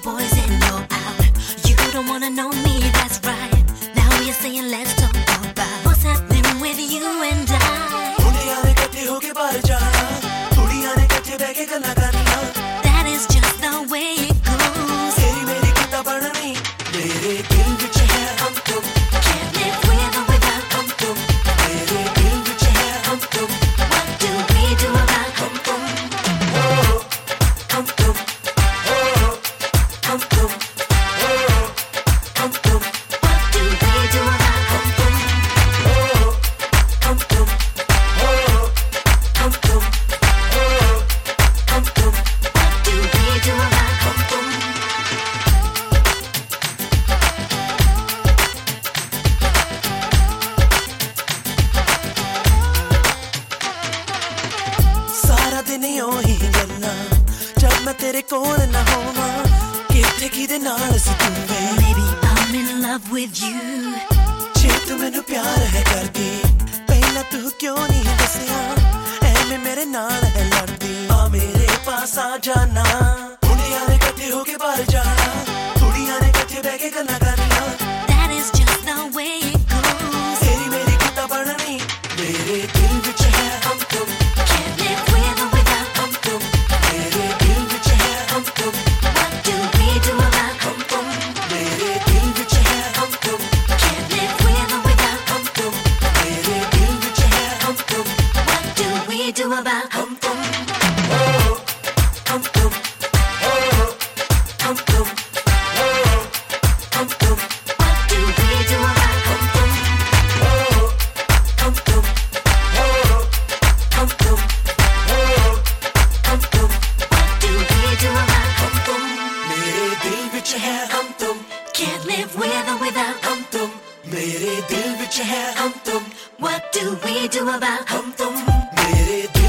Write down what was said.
boys in, you're out. You don't wanna know me, that's right. Now you're saying let's talk about what's happening with you and I. That is just the way it goes. Can't live with or without. What do we do about? दिन यूं ही गल्ला जब मैं तेरे कोल ना होवा किथे किदे नाल सी तू वे Maybe I'm in love with you. जे तू मैनू प्यार है करदी पहला तू क्यों नहीं दसिया ऐਵੇਂ मेरे नाल है लड़दी आ मेरे पास आ जाना मुंडियां ने इकट्ठे होके बाहर जाना कुड़ियां ने इकट्ठे बैठ के गल्लां करनियां That is just the way it goes. तेरी मेरी किता बननी मेरे दिल विच है हम तुम Can't live with or without. मेरे दिल विच है हम तुम What do we do about? मेरे दिल विच है हम तुम Can't live with or without. मेरे दिल विच है हम तुम What do we do about? हम तुम हम तुम हम तुम हम तुम What do we do about? हम तुम हम तुम हम तुम हम तुम What do we do about? मेरे दिल विच है हम तुम Can't live with or without. हम तुम मेरे दिल विच है हम तुम What do we do about? हम तुम मेरे